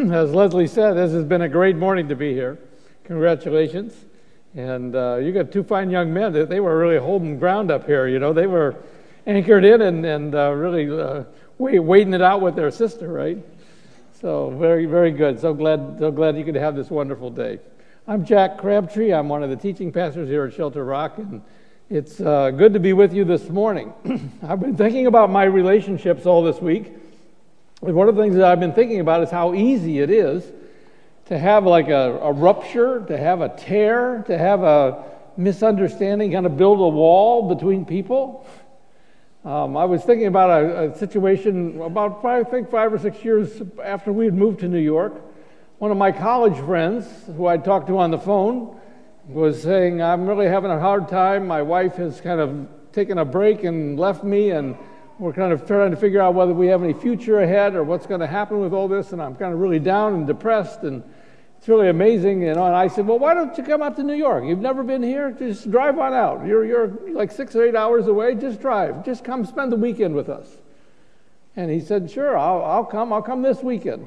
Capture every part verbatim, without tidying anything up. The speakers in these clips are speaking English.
as Leslie said, this has been a great morning to be here. Congratulations. And uh, you got two fine young men. They, they were really holding ground up here. You know, they were anchored in and, and uh, really uh, wait, waiting it out with their sister, right? So very, very good. So glad, so glad you could have this wonderful day. I'm Jack Crabtree. I'm one of the teaching pastors here at Shelter Rock, and it's uh, good to be with you this morning. I've been thinking about my relationships all this week. And one of the things that I've been thinking about is how easy it is to have like a, a rupture, to have a tear, to have a misunderstanding, kind of build a wall between people. Um, I was thinking about a, a situation about, five, I think, five or six years after we had moved to New York. One of my college friends, who I talked to on the phone, was saying, I'm really having a hard time. My wife has kind of taken a break and left me, and we're kind of trying to figure out whether we have any future ahead or what's going to happen with all this, and I'm kind of really down and depressed, and it's really amazing, you know. And I said, well, why don't you come out to New York? You've never been here? Just drive on out. You're, you're like six or eight hours away. Just drive. Just come spend the weekend with us. And he said, sure, I'll, I'll come. I'll come this weekend.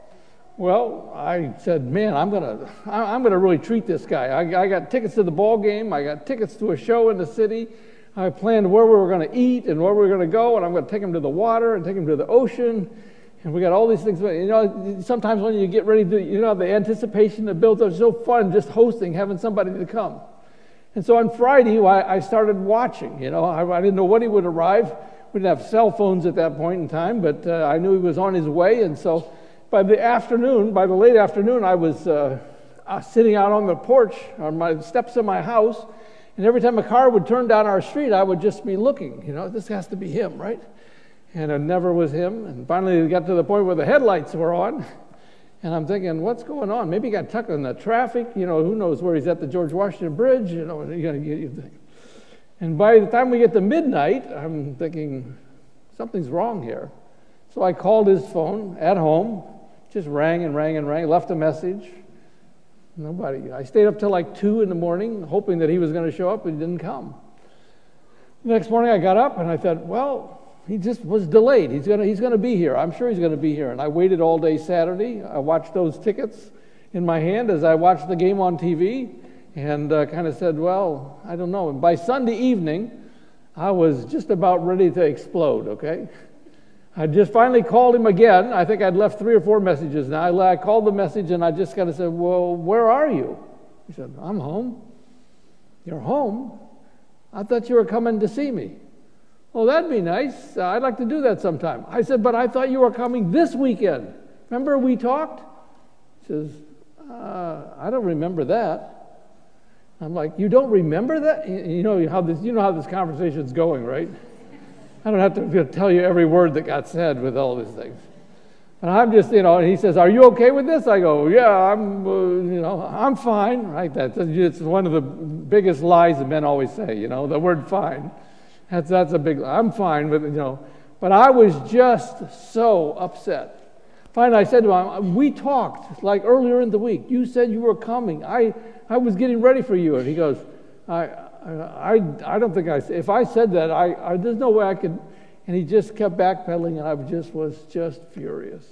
Well, I said, man, I'm gonna, I'm gonna really treat this guy. I, I got tickets to the ball game. I got tickets to a show in the city. I planned where we were going to eat and where we were going to go, and I'm going to take him to the water and take him to the ocean, and we got all these things. You know, sometimes when you get ready to, you know, the anticipation that builds up, it's so fun just hosting, having somebody to come. And so on Friday, I, I started watching. You know, I, I didn't know when he would arrive. We didn't have cell phones at that point in time, but uh, I knew he was on his way, and so by the afternoon, by the late afternoon, I was uh, uh, sitting out on the porch, on my steps of my house. And every time a car would turn down our street, I would just be looking, you know, this has to be him, right? And it never was him. And finally, we got to the point where the headlights were on. And I'm thinking, what's going on? Maybe he got tucked in the traffic. You know, who knows where he's at, the George Washington Bridge. You know, you gotta, you, you think. And by the time we get to midnight, I'm thinking, something's wrong here. So I called his phone at home, just rang and rang and rang, left a message. Nobody. I stayed up till like two in the morning, hoping that he was going to show up, but he didn't come. The next morning I got up and I thought, well, he just was delayed. He's going to, he's going to be here. I'm sure he's going to be here. And I waited all day Saturday. I watched those tickets in my hand as I watched the game on T V, and uh, kind of said, well, I don't know. And by Sunday evening, I was just about ready to explode, okay? I just finally called him again. I think I'd left three or four messages now. I, I called the message and I just kind of said, well, where are you? He said, I'm home. You're home? I thought you were coming to see me. Oh, that'd be nice. Uh, I'd like to do that sometime. I said, but I thought you were coming this weekend. Remember we talked? He says, uh, I don't remember that. I'm like, you don't remember that? You know how this, you know how this conversation's going, right? I don't have to tell you every word that got said with all these things. And I'm just, you know, and he says, are you okay with this? I go, yeah, I'm, uh, you know, I'm fine. Right? That's it's one of the biggest lies that men always say, you know, the word fine. That's, that's a big, I'm fine with, you know. But I was just so upset. Finally, I said to him, we talked like earlier in the week. You said you were coming. I, I was getting ready for you. And he goes, I, I, I don't think I, if I said that, I, I, there's no way I could, and he just kept backpedaling, and I just was just furious.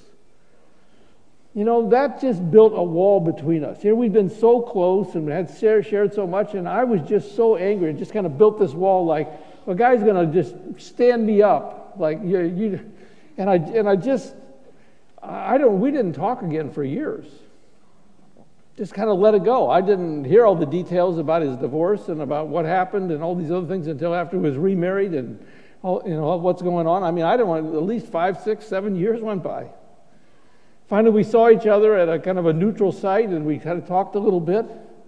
You know, that just built a wall between us. You know, we'd been so close and had shared, shared so much, and I was just so angry, and just kind of built this wall like, well, a guy's going to just stand me up, like, you, you, and I, and I just, I don't, we didn't talk again for years. Just kind of let it go. I didn't hear all the details about his divorce and about what happened and all these other things until after he was remarried and all, you know, what's going on. I mean, I don't want, at least five, six, seven years went by. Finally, we saw each other at a kind of a neutral site, and we kind of talked a little bit.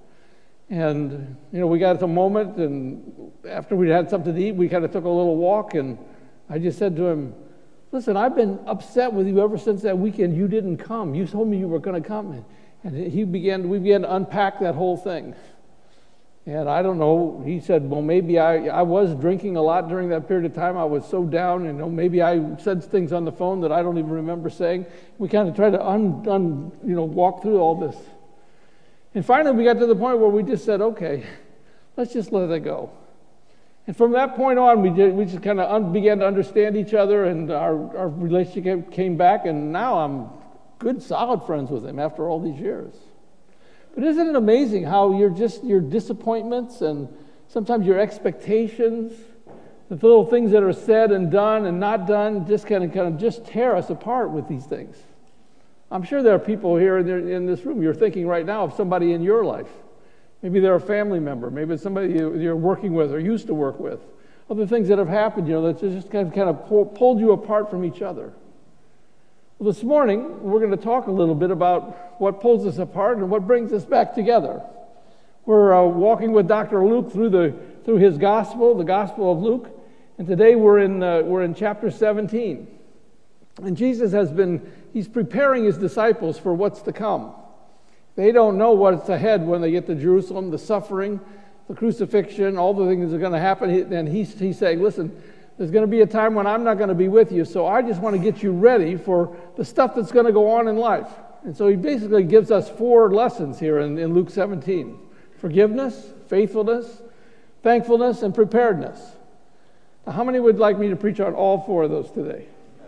And, you know, we got to a moment, and after we had something to eat, we kind of took a little walk, and I just said to him, listen, I've been upset with you ever since that weekend you didn't come. You told me you were going to come. And he began, we began to unpack that whole thing. And I don't know, he said, well, maybe I, I was drinking a lot during that period of time. I was so down, and you know, maybe I said things on the phone that I don't even remember saying. We kind of tried to un, un, you know, walk through all this. And finally, we got to the point where we just said, okay, let's just let it go. And from that point on, we did, we just kind of un, began to understand each other, and our, our relationship came back, and now I'm good, solid friends with him after all these years. But isn't it amazing how you're just your disappointments and sometimes your expectations, the little things that are said and done and not done, just kind of kind of just tear us apart with these things. I'm sure there are people here in this room, you're thinking right now of somebody in your life. Maybe they're a family member. Maybe it's somebody you're working with or used to work with. Other things that have happened, you know, that just kind of, kind of pulled you apart from each other. Well, this morning, we're going to talk a little bit about what pulls us apart and what brings us back together. We're uh, walking with Doctor Luke through the through his gospel, the Gospel of Luke, and today we're in uh, we're in chapter seventeen. And Jesus has been, he's preparing his disciples for what's to come. They don't know what's ahead when they get to Jerusalem, the suffering, the crucifixion, all the things that are going to happen. And he's, he's saying, listen, there's going to be a time when I'm not going to be with you, so I just want to get you ready for the stuff that's going to go on in life. And so he basically gives us four lessons here in, in Luke seventeen. Forgiveness, faithfulness, thankfulness, and preparedness. Now, how many would like me to preach on all four of those today?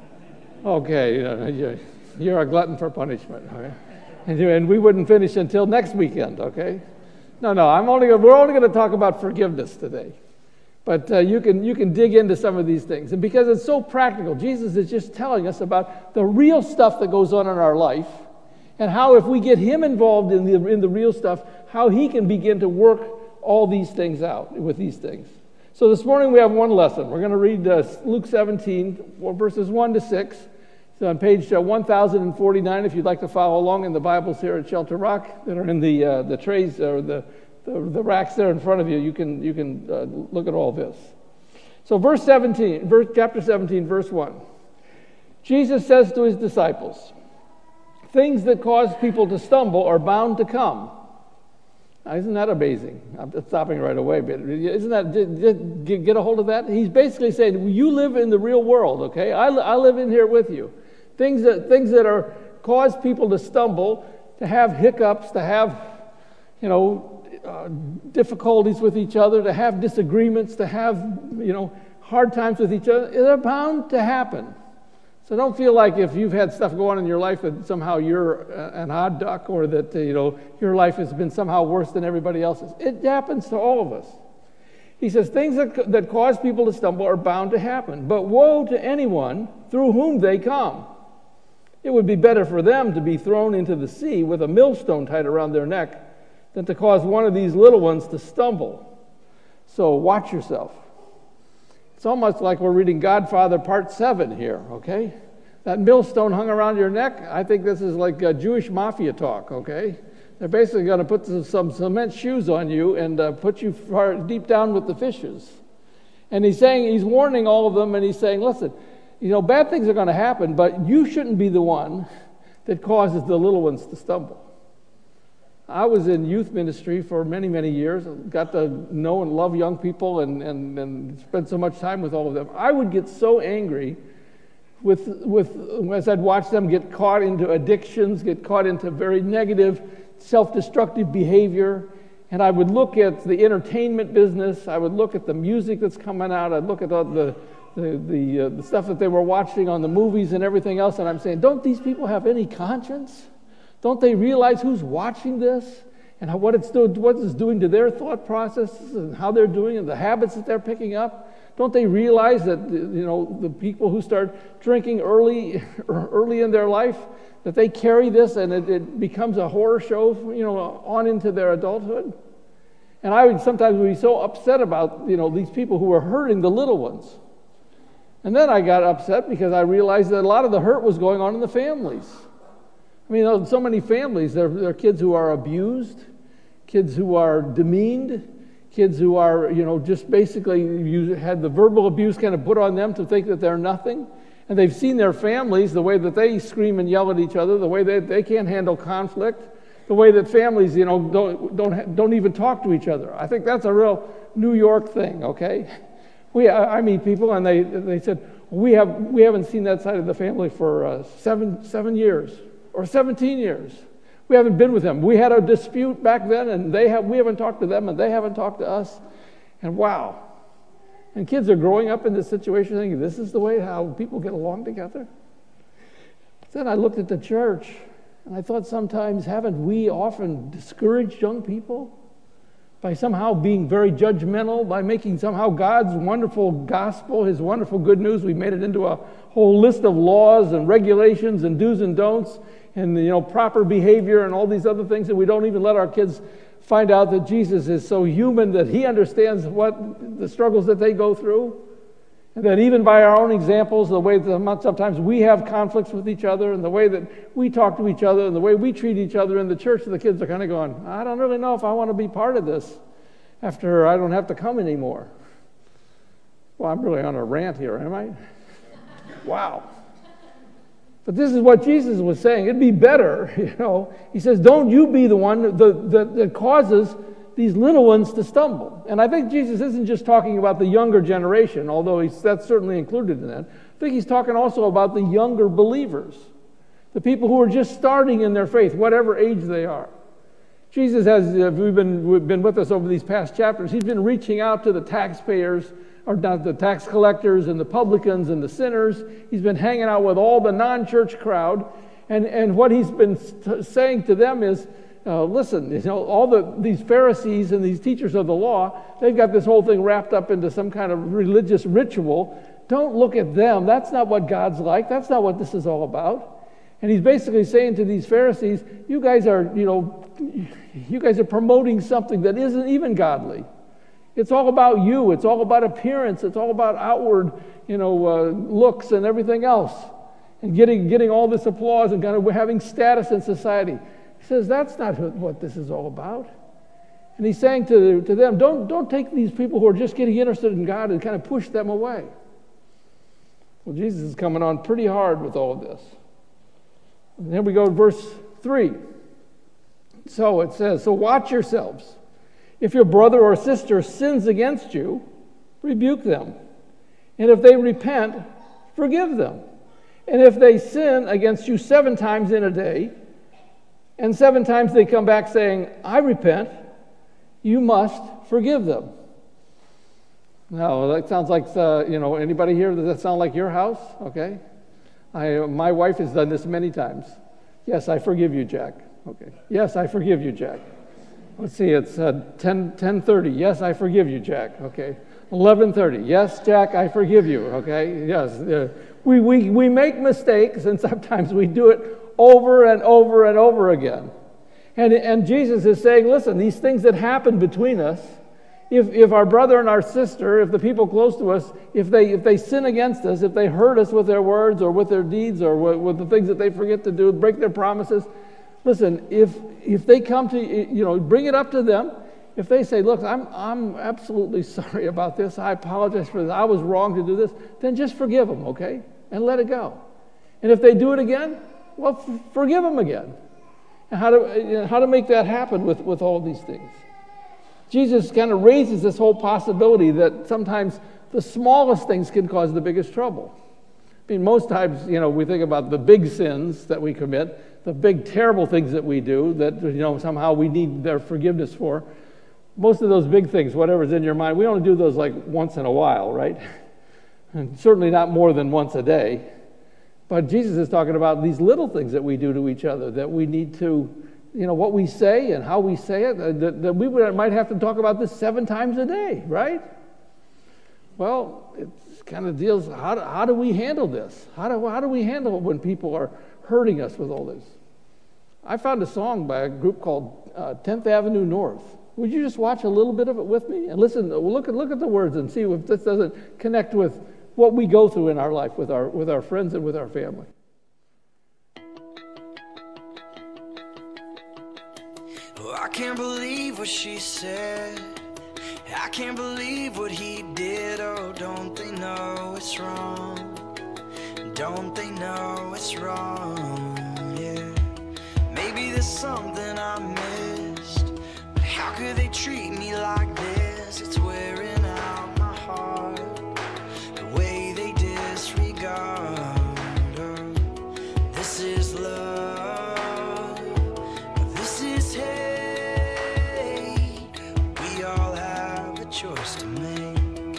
Okay, you're a glutton for punishment, okay? And we wouldn't finish until next weekend, okay? No, no, I'm only gonna, we're only going to talk about forgiveness today. But uh, you can you can dig into some of these things. And because it's so practical, Jesus is just telling us about the real stuff that goes on in our life and how if we get him involved in the in the real stuff, how he can begin to work all these things out with these things. So this morning we have one lesson. We're going to read uh, Luke seventeen, verses one to six. It's on page uh, one thousand forty-nine if you'd like to follow along in the Bibles here at Shelter Rock that are in the uh, the trays or the, the the racks there in front of you. You can you can uh, look at all this. So verse seventeen, verse chapter seventeen, verse one. Jesus says to his disciples, "Things that cause people to stumble are bound to come." Now, isn't that amazing? I'm just stopping right away, but isn't that, get a hold of that? He's basically saying, you live in the real world, okay? I, I live in here with you. Things that things that are cause people to stumble, to have hiccups, to have, you know, uh, difficulties with each other, to have disagreements, to have, you know, hard times with each other, they're bound to happen. So don't feel like if you've had stuff go on in your life that somehow you're an odd duck or that, you know, your life has been somehow worse than everybody else's. It happens to all of us. He says things that, that cause people to stumble are bound to happen. But woe to anyone through whom they come. It would be better for them to be thrown into the sea with a millstone tied around their neck than to cause one of these little ones to stumble. So watch yourself. It's almost like we're reading Godfather Part seven here, okay? That millstone hung around your neck, I think this is like uh, Jewish mafia talk, okay? They're basically going to put some, some cement shoes on you and uh, put you far deep down with the fishes. And he's saying, he's warning all of them, and he's saying, listen, you know, bad things are going to happen, but you shouldn't be the one that causes the little ones to stumble. I was in youth ministry for many, many years. Got to know and love young people and, and, and spend so much time with all of them. I would get so angry with, with as I'd watch them get caught into addictions, get caught into very negative, self-destructive behavior. And I would look at the entertainment business. I would look at the music that's coming out. I'd look at all the, the, the, uh, the stuff that they were watching on the movies and everything else. And I'm saying, don't these people have any conscience? Don't they realize who's watching this and how, what it's doing, what it's doing to their thought processes and how they're doing and the habits that they're picking up? Don't they realize that, you know, the people who start drinking early, early in their life, that they carry this and it, it becomes a horror show, you know, on into their adulthood? And I would sometimes be so upset about, you know, these people who are hurting the little ones. And then I got upset because I realized that a lot of the hurt was going on in the families. I mean, so many families, there, there are kids who are abused, kids who are demeaned, kids who are, you know, just basically you had the verbal abuse kind of put on them to think that they're nothing. And they've seen their families, the way that they scream and yell at each other, the way that they can't handle conflict, the way that families, you know, don't don't don't even talk to each other. I think that's a real New York thing, okay? We, I meet people and they they said, we have we haven't seen that side of the family for uh, seven seven years. Or seventeen years. We haven't been with them. We had a dispute back then, and they have we haven't talked to them, and they haven't talked to us. And wow. And kids are growing up in this situation thinking, this is the way how people get along together? Then I looked at the church, And I thought sometimes, haven't we often discouraged young people by somehow being very judgmental, by making somehow God's wonderful gospel, his wonderful good news, we made it into a whole list of laws and regulations and do's and don'ts and, you know, proper behavior and all these other things, that we don't even let our kids find out that Jesus is so human that he understands what the struggles that they go through. And that even by our own examples, the way that sometimes we have conflicts with each other and the way that we talk to each other and the way we treat each other in the church, the kids are kind of going, I don't really know if I want to be part of this after I don't have to come anymore. Well, I'm really on a rant here, am I? Wow. But this is what Jesus was saying. It'd be better, you know. He says, don't you be the one that, that, that causes these little ones to stumble. And I think Jesus isn't just talking about the younger generation, although he's, that's certainly included in that. I think he's talking also about the younger believers, the people who are just starting in their faith, whatever age they are. Jesus has, if we've been, we've been with us over these past chapters, he's been reaching out to the taxpayers, or not the tax collectors and the publicans and the sinners. He's been hanging out with all the non-church crowd. And, and what he's been t- saying to them is, Uh, listen, you know, all the these Pharisees and these teachers of the law, they've got this whole thing wrapped up into some kind of religious ritual. Don't look at them. That's not what God's like. That's not what this is all about. And he's basically saying to these Pharisees, you guys are, you know, you guys are promoting something that isn't even godly. It's all about you. It's all about appearance. It's all about outward, you know, uh, looks and everything else, and getting getting all this applause and kind of having status in society. He says, that's not what this is all about. And he's saying to, to them, don't, don't take these people who are just getting interested in God and kind of push them away. Well, Jesus is coming on pretty hard with all of this. And then we go to verse three. So it says, so watch yourselves. If your brother or sister sins against you, rebuke them. And if they repent, forgive them. And if they sin against you seven times in a day, and seven times they come back saying, I repent, you must forgive them. Now, that sounds like, uh, you know, anybody here, does that sound like your house? Okay. I, my wife has done this many times. Yes, I forgive you, Jack. Okay. Yes, I forgive you, Jack. Let's see, it's uh, ten, ten thirty. Yes, I forgive you, Jack. Okay. eleven thirty. Yes, Jack, I forgive you. Okay. Yes. Uh, we, we, we make mistakes, and sometimes we do it over and over and over again. And, and Jesus is saying, listen, these things that happen between us, if, if our brother and our sister, if the people close to us, if they if they sin against us, if they hurt us with their words or with their deeds or with, with the things that they forget to do, break their promises, listen, if if they come to, you know, bring it up to them. If they say, look, I'm I'm absolutely sorry about this, I apologize for this, I was wrong to do this, then just forgive them, okay? And let it go. And if they do it again, well, f- forgive them again. And how to you know, how to make that happen with, with all these things. Jesus kind of raises this whole possibility that sometimes the smallest things can cause the biggest trouble. I mean, most times, you know, we think about the big sins that we commit, the big terrible things that we do that, you know, somehow we need their forgiveness for. Most of those big things, whatever's in your mind, we only do those like once in a while, right? And certainly not more than once a day. But Jesus is talking about these little things that we do to each other, that we need to, you know, what we say and how we say it, that, that we would, might have to talk about this seven times a day, right? Well, it kind of deals, how do, how do we handle this? How do, how do we handle it when people are hurting us with all this? I found a song by a group called uh, tenth Avenue North. Would you just watch a little bit of it with me? And listen, look at, look at the words and see if this doesn't connect with what we go through in our life with our with our friends and with our family. Oh, I can't believe what she said. I can't believe what he did. Oh, don't they know it's wrong? Don't they know it's wrong? Yeah. Maybe there's something I missed. But how could they treat me like this? It's wearing out my heart. This is love, this is hate. We all have a choice to make.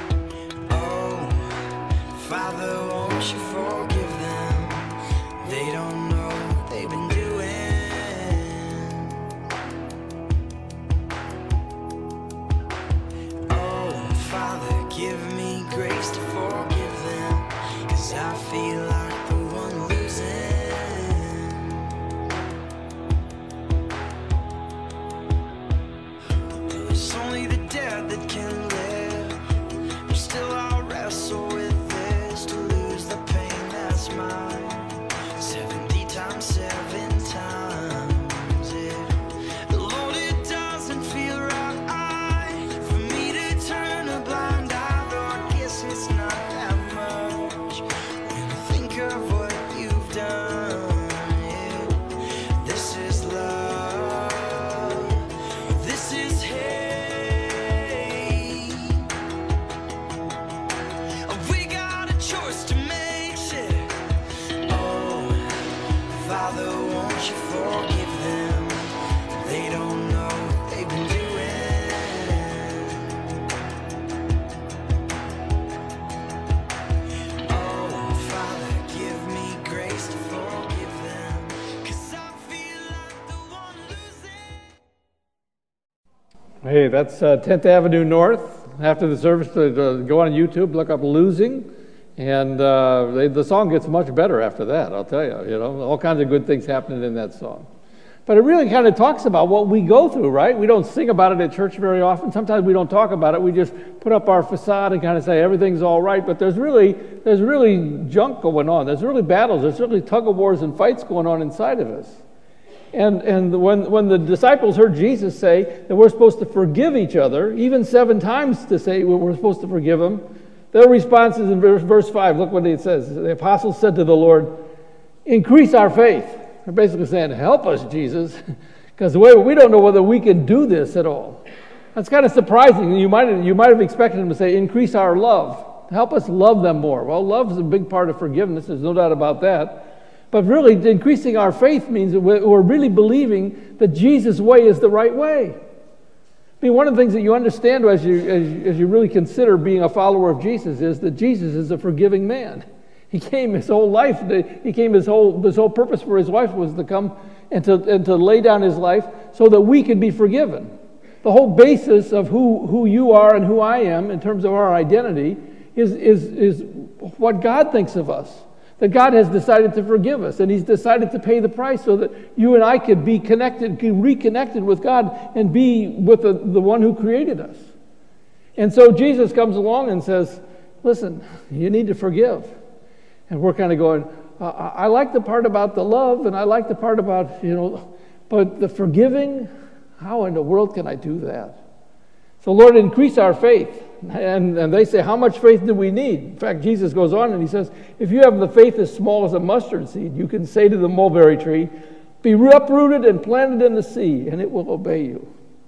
Oh, Father, won't you forgive them? They don't feel like the one losing. But there's only the dead that can live. But still I'll wrestle with this to lose the pain that's mine. Seventy times, seven times, yeah. Lord, it doesn't feel right for me to turn a blind eye. Though I guess it's not that much when I think of what you've done, yeah. This is love, this is hate. We got a choice to make, shit. Oh, Father, won't you forgive them? They don't know what they've been doing. Oh, Father, give me grace to forgive them, 'cause I feel like the one losing. Hey, that's uh, tenth Avenue North. After the service, to, to go on YouTube, look up Losing, and uh, they, the song gets much better after that, I'll tell you. You know, all kinds of good things happening in that song. But it really kind of talks about what we go through, right? We don't sing about it at church very often. Sometimes we don't talk about it. We just put up our facade and kind of say everything's all right. But there's really, there's really junk going on. There's really battles. There's really tug-of-wars and fights going on inside of us. And and when when the disciples heard Jesus say that we're supposed to forgive each other, even seven times to say we're supposed to forgive them, their response is in verse, verse five. Look what it says. The apostles said to the Lord, "Increase our faith." They're basically saying, "Help us, Jesus," because we don't know whether we can do this at all. That's kind of surprising. You might you might have expected him to say, "Increase our love. Help us love them more." Well, love is a big part of forgiveness. There's no doubt about that. But really, increasing our faith means that we're really believing that Jesus' way is the right way. I mean, one of the things that you understand as you, as, as you really consider being a follower of Jesus is that Jesus is a forgiving man. He came his whole life, he came his whole, his whole purpose for his life was to come and to, and to lay down his life so that we could be forgiven. The whole basis of who, who you are and who I am in terms of our identity is, is, is what God thinks of us. That God has decided to forgive us, and he's decided to pay the price so that you and I could be connected, could reconnected with God and be with the, the one who created us. And so Jesus comes along and says, listen, you need to forgive. And we're kind of going, I, I like the part about the love, and I like the part about, you know, but the forgiving, how in the world can I do that? So Lord, increase our faith. And, and they say, how much faith do we need? In fact, Jesus goes on and he says, if you have the faith as small as a mustard seed, you can say to the mulberry tree, be uprooted and planted in the sea, and it will obey you.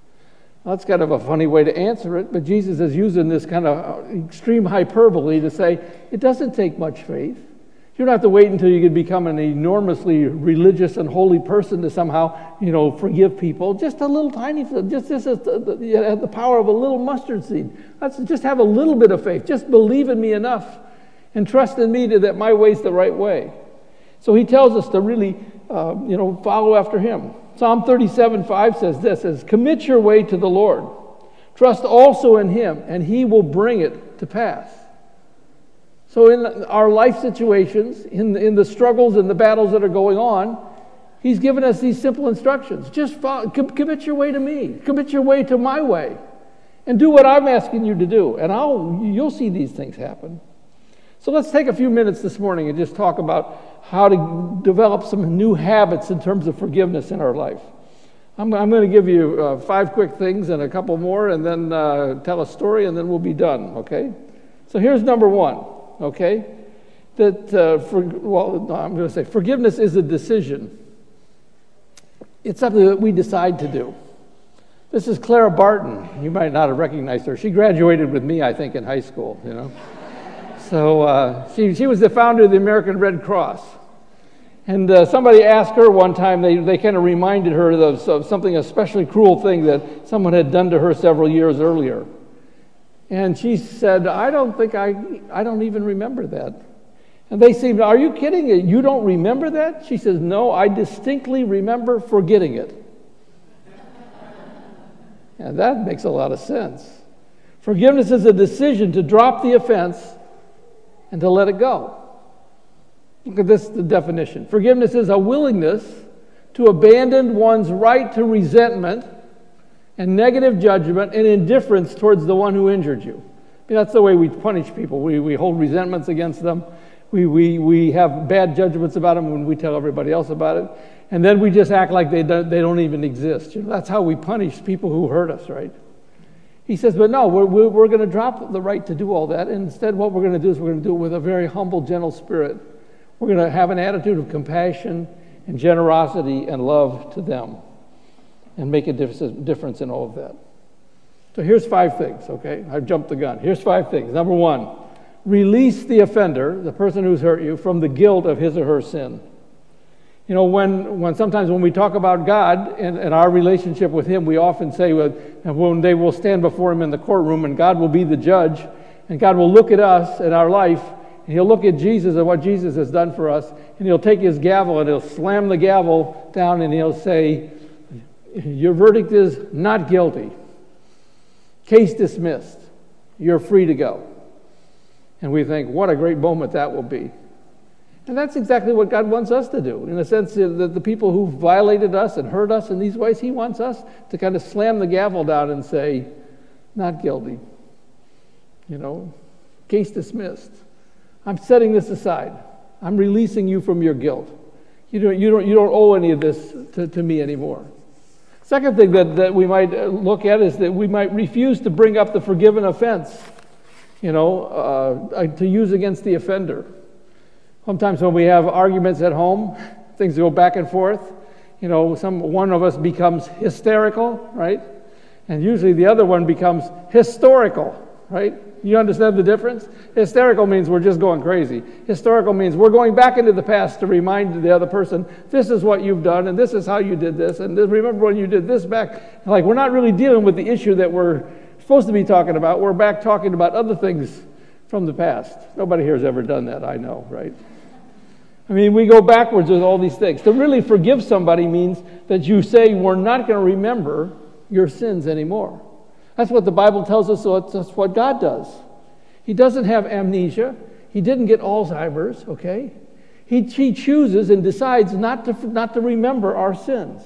Well, that's kind of a funny way to answer it, but Jesus is using this kind of extreme hyperbole to say, it doesn't take much faith. You don't have to wait until you can become an enormously religious and holy person to somehow, you know, forgive people. Just a little tiny, just this is the, the, the power of a little mustard seed. Let's just have a little bit of faith. Just believe in me enough and trust in me to, that my way's the right way. So he tells us to really, uh, you know, follow after him. Psalm thirty-seven five says this, says, commit your way to the Lord. Trust also in him, and he will bring it to pass. So in our life situations, in the, in the struggles and the battles that are going on, he's given us these simple instructions. Just follow, commit your way to me. Commit your way to my way. And do what I'm asking you to do. And I'll, you'll see these things happen. So let's take a few minutes this morning and just talk about how to develop some new habits in terms of forgiveness in our life. I'm, I'm going to give you uh, five quick things and a couple more, and then uh, tell a story, and then we'll be done, okay? So here's number one. Okay, that uh, for, well, no, I'm going to say forgiveness is a decision. It's something that we decide to do. This is Clara Barton. You might not have recognized her. She graduated with me, I think, in high school. You know, so uh, she she was the founder of the American Red Cross. And uh, somebody asked her one time. They they kind of reminded her of, of something especially cruel thing that someone had done to her several years earlier. And she said, I don't think I, I don't even remember that. And they said, are you kidding? You don't remember that? She says, no, I distinctly remember forgetting it. And that makes a lot of sense. Forgiveness is a decision to drop the offense and to let it go. Look at this, the definition. Forgiveness is a willingness to abandon one's right to resentment and negative judgment and indifference towards the one who injured you. I mean, that's the way we punish people. We, we hold resentments against them. We, we, we have bad judgments about them when we tell everybody else about it. And then we just act like they don't, they don't even exist. You know, that's how we punish people who hurt us, right? He says, but no, we're, we're, we're going to drop the right to do all that. And instead, what we're going to do is we're going to do it with a very humble, gentle spirit. We're going to have an attitude of compassion and generosity and love to them and make a difference in all of that. So here's five things, okay? I've jumped the gun. Here's five things. Number one, release the offender, the person who's hurt you, from the guilt of his or her sin. You know, when, when sometimes when we talk about God and, and our relationship with Him, we often say, well, one day we'll stand before Him in the courtroom and God will be the judge, and God will look at us and our life, and He'll look at Jesus and what Jesus has done for us, and He'll take His gavel and He'll slam the gavel down and He'll say, your verdict is not guilty. Case dismissed. You're free to go. And we think, what a great moment that will be. And that's exactly what God wants us to do. In a sense, that the people who violated us and hurt us in these ways, He wants us to kind of slam the gavel down and say, not guilty. You know, case dismissed. I'm setting this aside. I'm releasing you from your guilt. You don't, you don't, you don't owe any of this to, to me anymore. Second thing that, that we might look at is that we might refuse to bring up the forgiven offense, you know, uh, to use against the offender. Sometimes when we have arguments at home, things go back and forth, you know, some one of us becomes hysterical, right? And usually the other one becomes historical, right? You understand the difference? Hysterical means we're just going crazy. Historical means we're going back into the past to remind the other person, this is what you've done, and this is how you did this, and this, remember when you did this back. Like, we're not really dealing with the issue that we're supposed to be talking about. We're back talking about other things from the past. Nobody here has ever done that, I know, right? I mean, we go backwards with all these things. To really forgive somebody means that you say, we're not going to remember your sins anymore. That's what the Bible tells us, so that's what God does. He doesn't have amnesia. He didn't get Alzheimer's, okay? He, he chooses and decides not to, not to remember our sins.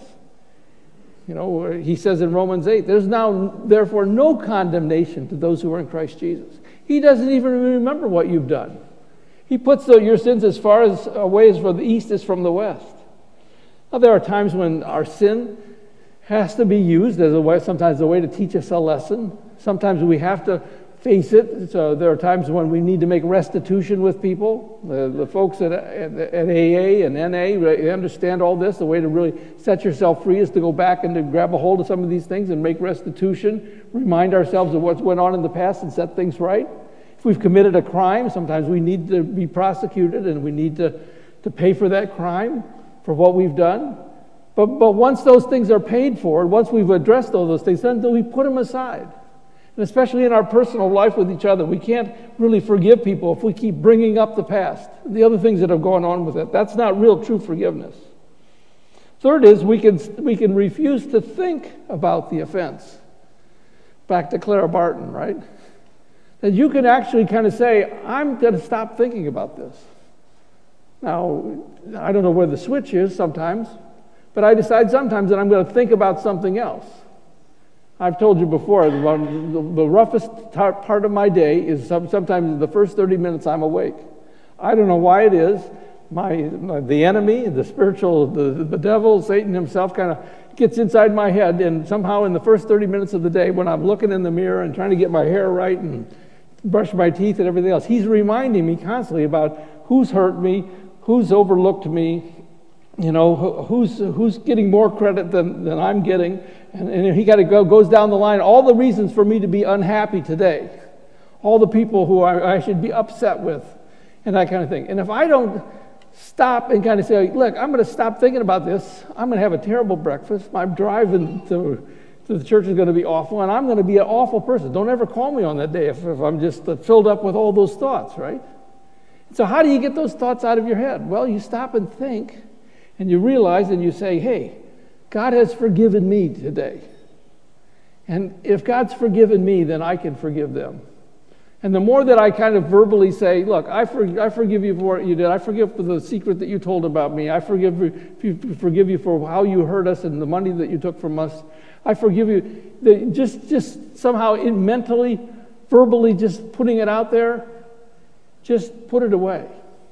You know, He says in Romans eight, there's now, therefore, no condemnation to those who are in Christ Jesus. He doesn't even remember what you've done. He puts the, your sins as far as away as from the east is from the west. Now, there are times when our sin has to be used as a way, sometimes a way to teach us a lesson. Sometimes we have to face it. So there are times when we need to make restitution with people. The, the folks at, at, at A A and N A, they understand all this. The way to really set yourself free is to go back and to grab a hold of some of these things and make restitution, remind ourselves of what's went on in the past and set things right. If we've committed a crime, sometimes we need to be prosecuted and we need to, to pay for that crime, for what we've done. But, but once those things are paid for, once we've addressed all those things, then we put them aside. And especially in our personal life with each other, we can't really forgive people if we keep bringing up the past, the other things that have gone on with it. That's not real true forgiveness. Third is we can, we can refuse to think about the offense. Back to Clara Barton, right? That you can actually kind of say, I'm going to stop thinking about this. Now, I don't know where the switch is sometimes, but I decide sometimes that I'm going to think about something else. I've told you before, the, the roughest tar- part of my day is some, sometimes the first thirty minutes I'm awake. I don't know why it is. My, my the enemy, the spiritual, the, the devil, Satan himself kind of gets inside my head, and somehow in the first thirty minutes of the day when I'm looking in the mirror and trying to get my hair right and brush my teeth and everything else, he's reminding me constantly about who's hurt me, who's overlooked me, you know, who's who's getting more credit than, than I'm getting, and, and he got to go goes down the line, all the reasons for me to be unhappy today, all the people who I, I should be upset with, and that kind of thing. And if I don't stop and kind of say, look, I'm going to stop thinking about this, I'm going to have a terrible breakfast, my drive to, to the church is going to be awful, and I'm going to be an awful person. Don't ever call me on that day if, if I'm just filled up with all those thoughts, right? So how do you get those thoughts out of your head? Well, you stop and think, and you realize and you say, hey, God has forgiven me today. And if God's forgiven me, then I can forgive them. And the more that I kind of verbally say, look, I, for, I forgive you for what you did. I forgive for the secret that you told about me. I forgive you, forgive you for how you hurt us and the money that you took from us. I forgive you. The, just, just somehow in mentally, verbally just putting it out there, just put it away.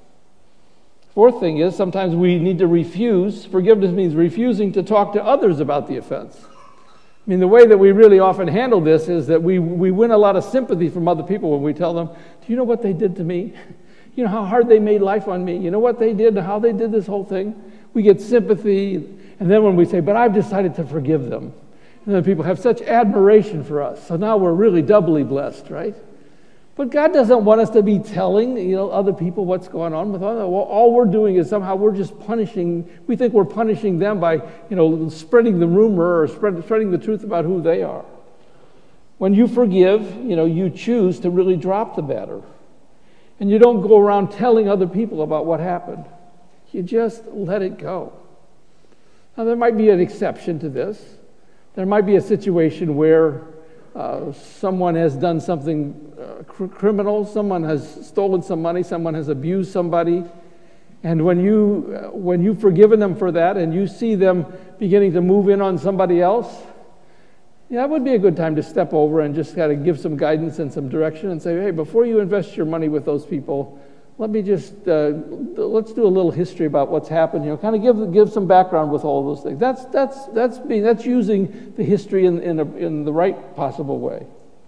Fourth thing is sometimes we need to refuse. Forgiveness means refusing to talk to others about the offense. I mean, the way that we really often handle this is that we, we win a lot of sympathy from other people when we tell them, do you know what they did to me? You know how hard they made life on me? You know what they did, how they did this whole thing? We get sympathy, and then when we say, but I've decided to forgive them, and then people have such admiration for us. So now we're really doubly blessed, right? But God doesn't want us to be telling, you know, other people what's going on with other. Well, all we're doing is somehow we're just punishing. We think we're punishing them by, you know, spreading the rumor or spread, spreading the truth about who they are. When you forgive, you know, you choose to really drop the matter, and you don't go around telling other people about what happened. You just let it go. Now, there might be an exception to this. There might be a situation where Uh, someone has done something uh, cr- criminal, someone has stolen some money, someone has abused somebody, and when, you, uh, when you've forgiven them for that and you see them beginning to move in on somebody else, yeah, that would be a good time to step over and just kind of give some guidance and some direction and say, hey, before you invest your money with those people, let me just, uh, let's do a little history about what's happened, you know, kind of give give some background with all those things. That's that's that's being that's using the history in in, a, in the right possible way.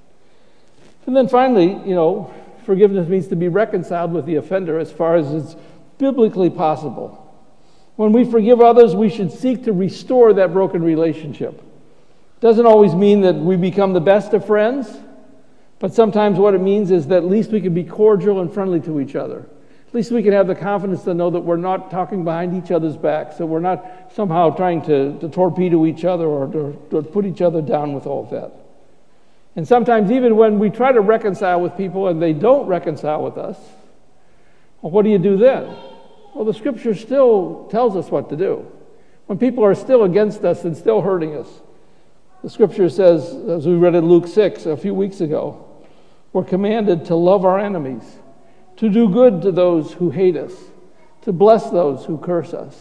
And then finally, you know, forgiveness means to be reconciled with the offender as far as it's biblically possible. When we forgive others, we should seek to restore that broken relationship. Doesn't always mean that we become the best of friends. But sometimes what it means is that at least we can be cordial and friendly to each other. At least we can have the confidence to know that we're not talking behind each other's backs, that we're not somehow trying to, to torpedo each other or to, to put each other down with all of that. And sometimes even when we try to reconcile with people and they don't reconcile with us, well, what do you do then? Well, the Scripture still tells us what to do. When people are still against us and still hurting us, the Scripture says, as we read in Luke six a few weeks ago, we're commanded to love our enemies, to do good to those who hate us, to bless those who curse us.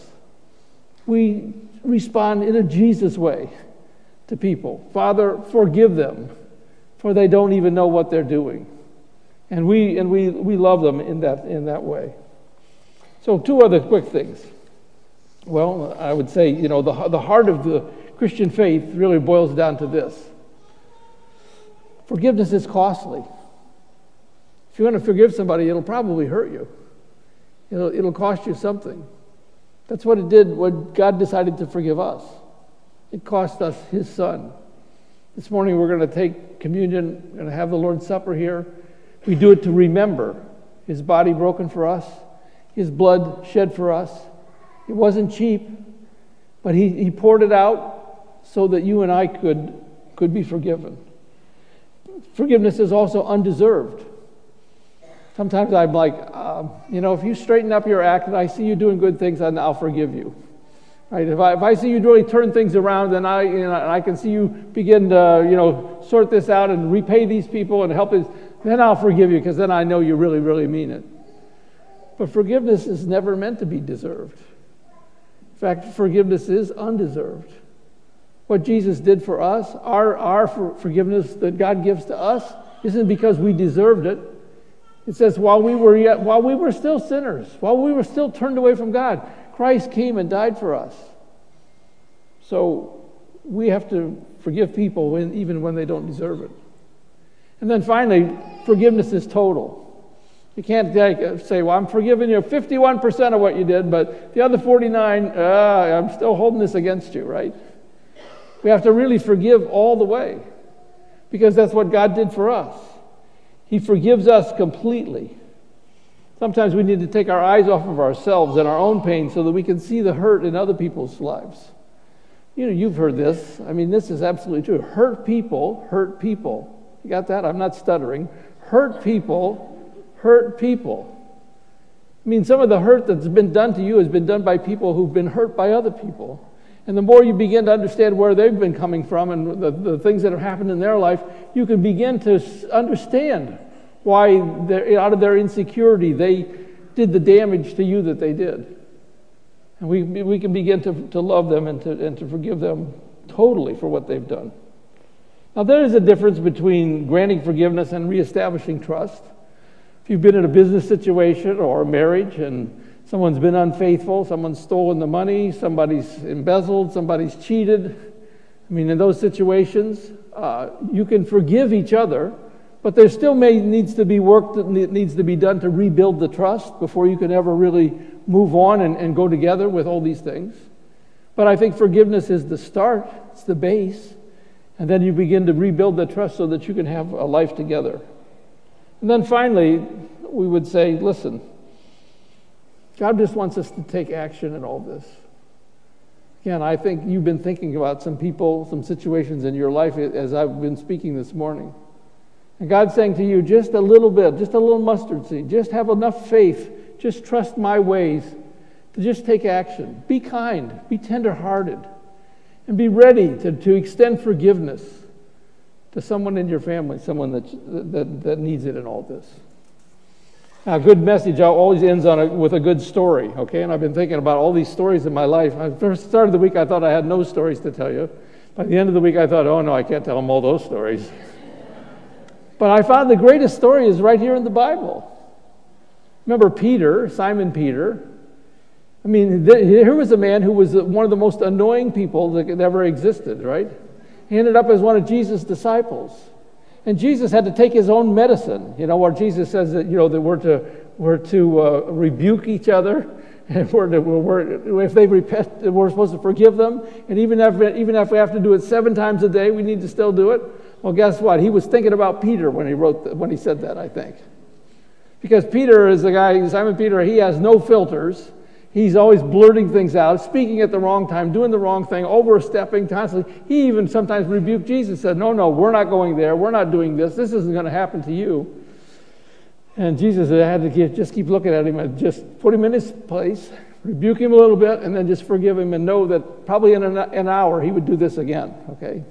We respond in a Jesus way to people. Father, forgive them, for they don't even know what they're doing. And we and we, we love them in that in that way. So two other quick things. Well, I would say, you know, the the heart of the Christian faith really boils down to this. Forgiveness is costly. If you want to forgive somebody, it'll probably hurt you. It'll, it'll cost you something. That's what it did when God decided to forgive us. It cost us His Son. This morning we're going to take communion, we're going to have the Lord's Supper here. We do it to remember His body broken for us, His blood shed for us. It wasn't cheap, but He, he poured it out so that you and I could, could be forgiven. Forgiveness is also undeserved. Sometimes I'm like, um, you know, if you straighten up your act and I see you doing good things, then I'll forgive you. Right? If I if I see you really turn things around, then I you know I can see you begin to you know sort this out and repay these people and help this, then I'll forgive you because then I know you really really mean it. But forgiveness is never meant to be deserved. In fact, forgiveness is undeserved. What Jesus did for us, our our forgiveness that God gives to us, isn't because we deserved it. It says, while we were yet, while we were still sinners, while we were still turned away from God, Christ came and died for us. So we have to forgive people when, even when they don't deserve it. And then finally, forgiveness is total. You can't like, say, well, I'm forgiving you fifty-one percent of what you did, but the other forty-nine, uh, I'm still holding this against you, right? We have to really forgive all the way because that's what God did for us. He forgives us completely. Sometimes we need to take our eyes off of ourselves and our own pain so that we can see the hurt in other people's lives. You know, you've heard this. I mean, this is absolutely true. Hurt people, hurt people. You got that? I'm not stuttering. Hurt people, hurt people. I mean, some of the hurt that's been done to you has been done by people who've been hurt by other people. And the more you begin to understand where they've been coming from and the, the things that have happened in their life, you can begin to understand why out of their insecurity they did the damage to you that they did. And we we can begin to, to love them and to, and to forgive them totally for what they've done. Now, there is a difference between granting forgiveness and reestablishing trust. If you've been in a business situation or a marriage and someone's been unfaithful, someone's stolen the money, somebody's embezzled, somebody's cheated, I mean, in those situations, uh, you can forgive each other, but there still may needs to be work that needs to be done to rebuild the trust before you can ever really move on and, and go together with all these things. But I think forgiveness is the start, it's the base, and then you begin to rebuild the trust so that you can have a life together. And then finally, we would say, listen, God just wants us to take action in all this. Again, I think you've been thinking about some people, some situations in your life as I've been speaking this morning. And God's saying to you, just a little bit, just a little mustard seed, just have enough faith, just trust my ways to just take action. Be kind, be tenderhearted, and be ready to, to extend forgiveness to someone in your family, someone that, that, that needs it in all this. Now, a good message always ends on a, with a good story, okay? And I've been thinking about all these stories in my life. I first started the week, I thought I had no stories to tell you. By the end of the week, I thought, oh, no, I can't tell them all those stories. But I found the greatest story is right here in the Bible. Remember Peter, Simon Peter? I mean, th- here was a man who was one of the most annoying people that ever existed, right? He ended up as one of Jesus' disciples. And Jesus had to take his own medicine, you know, where Jesus says that, you know, that we're to we're to uh, rebuke each other, and we're, to, we're if they repent, we're supposed to forgive them, and even if even if we have to do it seven times a day, we need to still do it. Well, guess what? He was thinking about Peter when he wrote the, when he said that, I think, because Peter is the guy, Simon Peter. He has no filters. He's always blurting things out, speaking at the wrong time, doing the wrong thing, overstepping constantly. He even sometimes rebuked Jesus, said, no, no, we're not going there. We're not doing this. This isn't going to happen to you. And Jesus had to keep, just keep looking at him and just put him in his place, rebuke him a little bit, and then just forgive him and know that probably in an, an hour he would do this again, okay?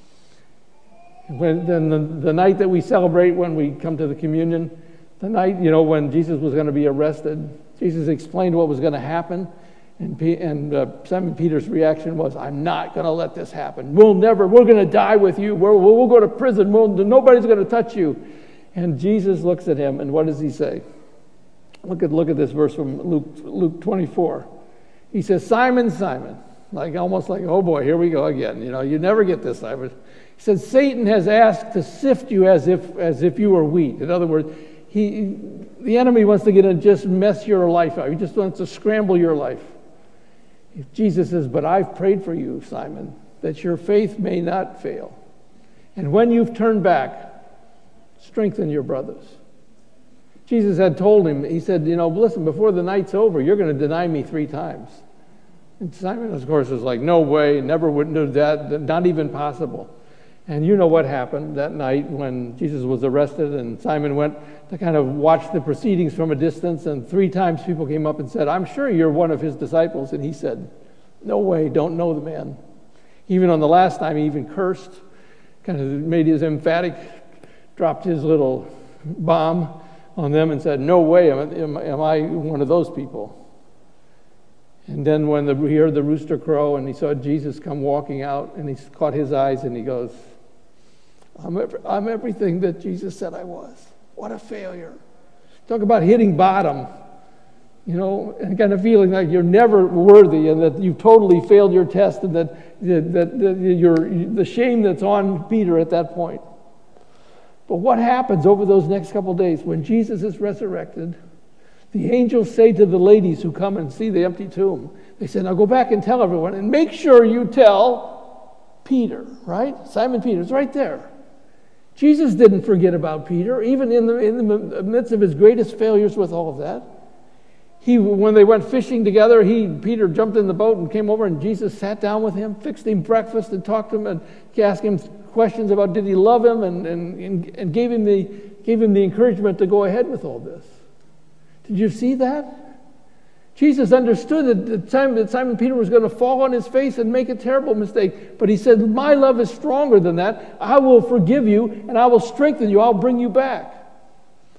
When, then the, the night that we celebrate when we come to the communion, the night, you know, when Jesus was going to be arrested, Jesus explained what was going to happen, and, P- and uh, Simon Peter's reaction was, I'm not going to let this happen. We'll never, we're going to die with you. We're, we'll, we'll go to prison. We'll, nobody's going to touch you. And Jesus looks at him, and what does he say? Look at look at this verse from Luke, Luke twenty-four. He says, Simon, Simon, like almost like, oh boy, here we go again. You know, you never get this, Simon. He says, Satan has asked to sift you as if as if you were wheat. In other words, He, the enemy wants to get in and just mess your life up. He just wants to scramble your life. If Jesus says, but I've prayed for you, Simon, that your faith may not fail. And when you've turned back, strengthen your brothers. Jesus had told him, he said, you know, listen, before the night's over, you're going to deny me three times. And Simon, of course, was like, no way, never would do that, not even possible. And you know what happened that night when Jesus was arrested and Simon went to kind of watch the proceedings from a distance, and three times people came up and said, I'm sure you're one of his disciples. And he said, no way, don't know the man. Even on the last time, he even cursed, kind of made his emphatic, dropped his little bomb on them and said, no way am, am, am I one of those people. And then when the, he heard the rooster crow and he saw Jesus come walking out, and he caught his eyes and he goes, I'm, every, I'm everything that Jesus said I was. What a failure. Talk about hitting bottom, you know, and kind of feeling like you're never worthy and that you've totally failed your test, and that, that, that, that you're, the shame that's on Peter at that point. But what happens over those next couple of days when Jesus is resurrected? The angels say to the ladies who come and see the empty tomb, they say, now go back and tell everyone, and make sure you tell Peter, right? Simon Peter's right there. Jesus didn't forget about Peter, even in the, in the midst of his greatest failures with all of that. He, when they went fishing together, he, Peter jumped in the boat and came over, and Jesus sat down with him, fixed him breakfast, and talked to him, and asked him questions about did he love him, and, and, and gave him the, gave him the encouragement to go ahead with all this. Did you see that? Jesus understood that Simon, Simon Peter was going to fall on his face and make a terrible mistake. But he said, my love is stronger than that. I will forgive you and I will strengthen you. I'll bring you back.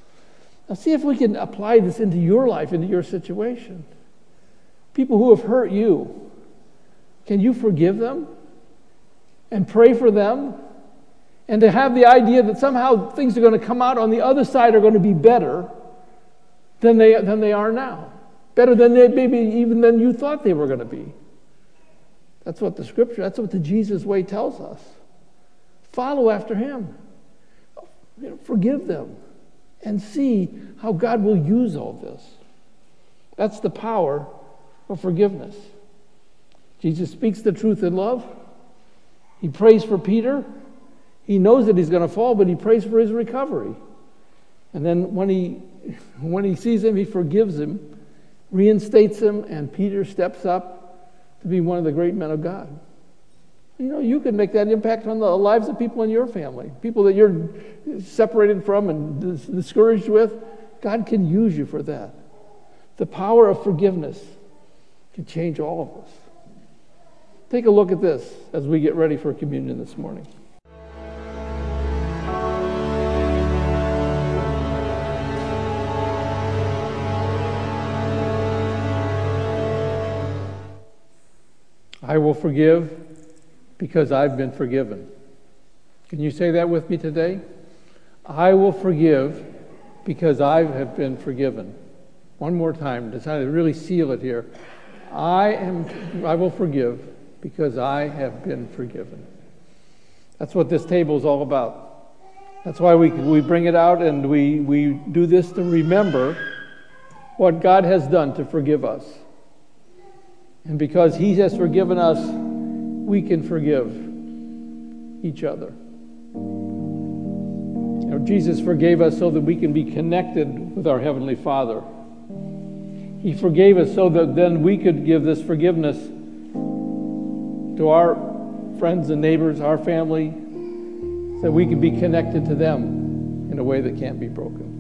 Now see if we can apply this into your life, into your situation. People who have hurt you, can you forgive them and pray for them? And to have the idea that somehow things are going to come out on the other side are going to be better than they, than they are now. Better than they maybe even than you thought they were going to be. That's what the Scripture, that's what the Jesus way tells us. Follow after him. You know, forgive them. And see how God will use all this. That's the power of forgiveness. Jesus speaks the truth in love. He prays for Peter. He knows that he's going to fall, but he prays for his recovery. And then when he when he sees him, he forgives him, reinstates him, and Peter steps up to be one of the great men of God. You know, you can make that impact on the lives of people in your family, people that you're separated from and discouraged with. God can use you for that. The power of forgiveness can change all of us. Take a look at this as we get ready for communion this morning. I will forgive because I've been forgiven. Can you say that with me today? I will forgive because I have been forgiven. One more time to try to really seal it here. I am. I will forgive because I have been forgiven. That's what this table is all about. That's why we we bring it out and we, we do this to remember what God has done to forgive us. And because he has forgiven us, we can forgive each other. You know, Jesus forgave us so that we can be connected with our Heavenly Father. He forgave us so that then we could give this forgiveness to our friends and neighbors, our family, so we could be connected to them in a way that can't be broken.